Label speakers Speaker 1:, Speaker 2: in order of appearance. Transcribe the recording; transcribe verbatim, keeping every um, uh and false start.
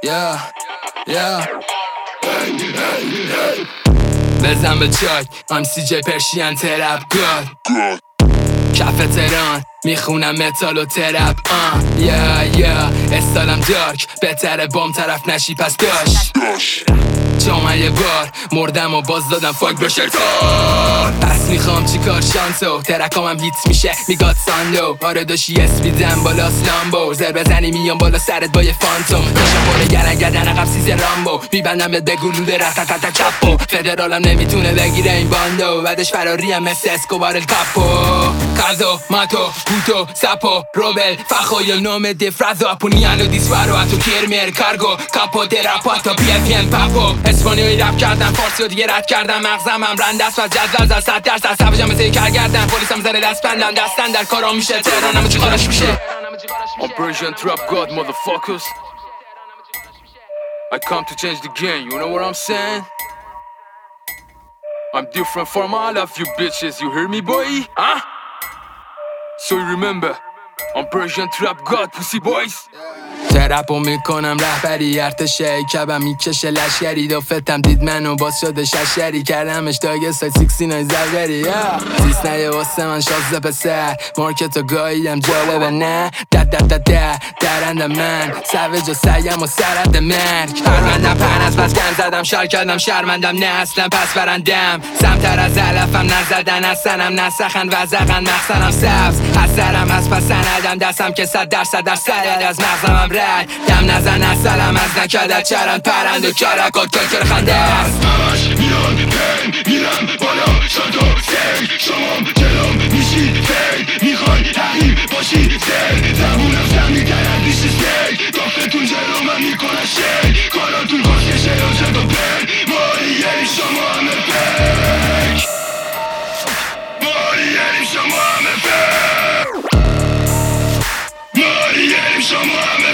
Speaker 1: یا یا بزن به چاک I'm سی جی پرشین ترپ گاد کف تران میخونم متال و ترپ آن یا یا استالم دارک بهتره بام طرف نشی پس داش جامعه یه بار مردم و باز دادم فاک به شیطان پس میخوام چیکار شانسو ترکام هم هیت میشه میگاد ساندو آره داشی اسپیدم بالا سلامبو زر بزنی میام بالا سرت با یه فانتوم داشتم باره گرن گردن عقب سیز رامبو میبندم به دگلوده رفتت چپو فدرالم نمیتونه بگیره این باندو بعدش فراریم مثل اسکوبار الکاپو کازو ماتو پوتو ساپو روبل فخو یا نوم دیفرازو اپونیانو دیسپارو اتو کرمیر کارگو کاپو دراپاتو پی اف ام پاپو اسپانیایی رپ کردم فارسی و دیگه رد کردم مغزم هم رند است و جدول زد صد درصد سبجم مثل کار کردم پلیسم زره دست بندم دستن در کارام میشه تهرانم چی کارش میشه
Speaker 2: I'm Persian Trap God, motherfuckers. I come to change the game, you know what I'm saying? I'm different from all of you bitches, you hear me boy? Huh? So you remember, I'm Persian Trap God, pussy boys.
Speaker 1: ترپو میکنم رهبری ارتشه کبم میکشه لشگری دفتم دید منو باز شده ششگری کردمش داگه سای سیکسی نای زرگری زیست نایه واسه من شازده پسر مارکتو گاییدم جالبه نه دد دد دد دد درنده من سوج و سیم و سرد مرگ پرمندم پن از پس گم زدم شار کردم شرمندم نه اصلا پس برندم سمتر از علفم نزدن از سنم نسخن وزقن مخصنم سبز از سرم از پس سندم دستم که صد درصد در سرد از مغزم دم نزن اصلم از نکدت چرند پرند و کرکات کلکل خنده است
Speaker 3: همش میان پین میرم بالا شد و سنگ شمام جلوم میشی فیل میخوای حقیب باشی سیل زمونم زمین درم بیشی سیل دافتون جلو من میکنه شیل کاراتون کشکشه یا جد و پل ماری یعنی شما همه فیک ماری یعنی شما همه فیک ماری یعنی شما همه